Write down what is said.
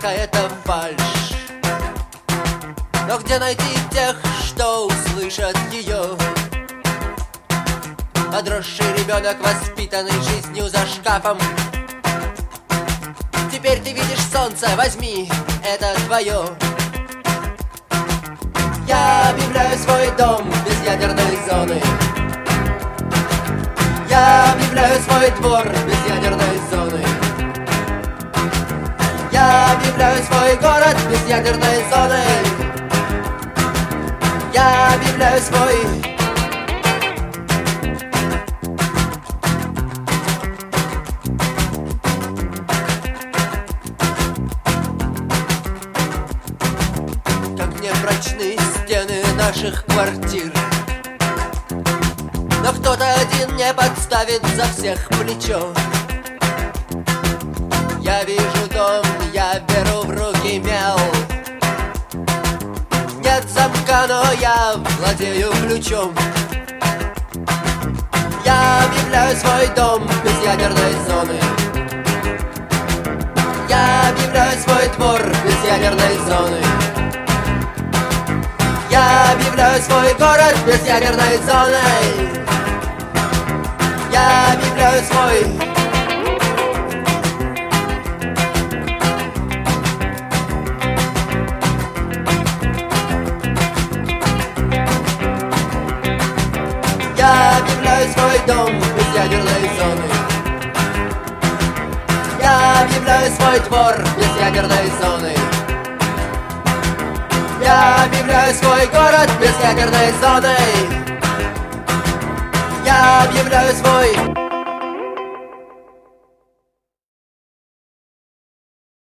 какая-то фальшь. Но где найти тех, что услышат ее? Подросший ребенок, воспитанный жизнью за шкафом. Теперь ты видишь солнце, возьми, это твое. Я объявляю свой дом без ядерной зоны. Я объявляю свой двор без ядерной зоны. Я объявляю свой город без ядерной зоны. Я объявляю свой... Как непрочны стены наших квартир, но кто-то один не подставит за всех плечо. Я вижу дом, я беру в руки мел. Нет замка, но я владею ключом. Я объявляю свой дом без ядерной зоны. Я объявляю свой двор без ядерной зоны. Я объявляю свой город без ядерной зоны. Я объявляю свой... Я объявляю свой дом без ядерной зоны. Я объявляю свой двор без ядерной зоны. Я объявляю свой город без ядерной зоны. Я объявляю свой...